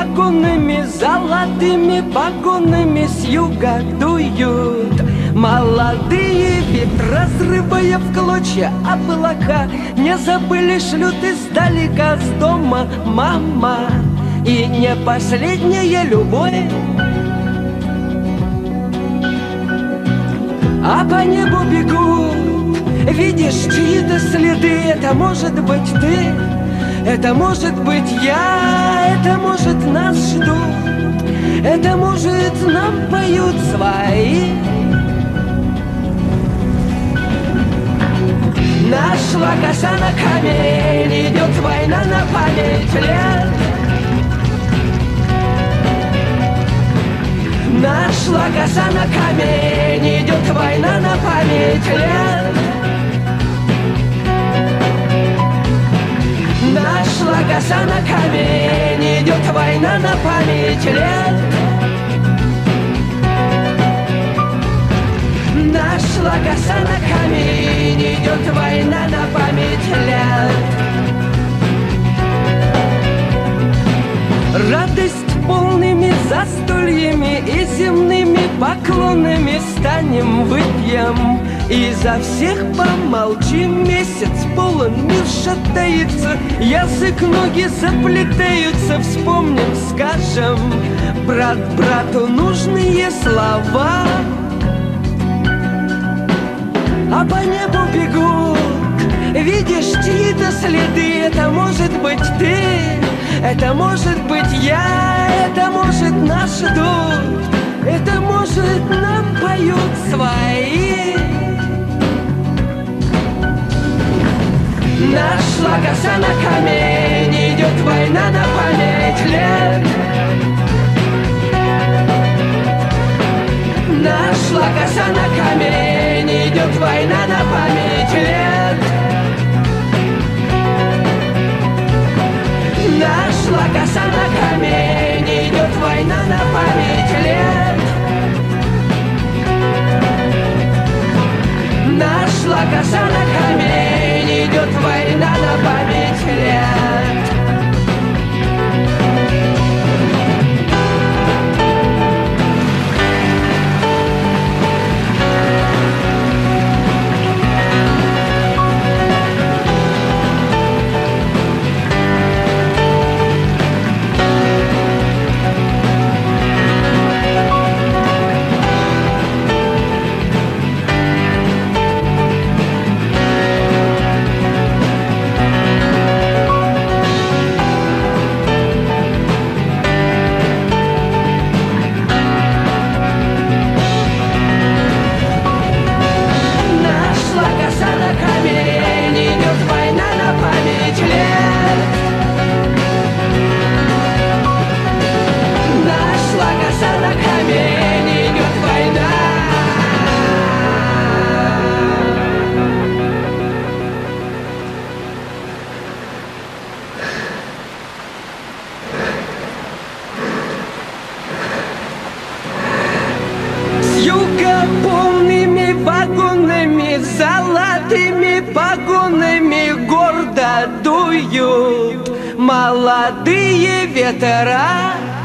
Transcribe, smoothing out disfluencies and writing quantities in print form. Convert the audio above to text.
вагонами, золотыми погонами с юга дуют молодые ветра, разрывая в клочья облака. Не забыли, шлют издалека с дома мама. И не последняя любовь, а по небу бегут, видишь чьи-то следы. Это может быть ты, это может быть я, это может нас ждут, это может нам поют свои. Нашла коса на камень, идет война на память лет. Нашла коса на камень, идет война на память лет. Нашла коса на камень, идет война на память лет. Нашла коса на камень, идет война на память лет. Радость полными застольями и земными поклонами станем, выпьем и за всех помолчим. Месяц полон, мир шатается, язык, ноги заплетаются. Вспомним, скажем брат брату нужные слова. А по небу бегут, видишь чьи-то следы. Это может быть ты, это может быть я, это может нас ждут, это может нам поют свои. Нашла коса на камень, идет война на память лет. Нашла коса на камень, идет война на память лет. Нашла коса на камень, идет война на память лет. Нашла коса на камень, идет война на память лет. Полными вагонами, золотыми погонами гордо дуют молодые ветра.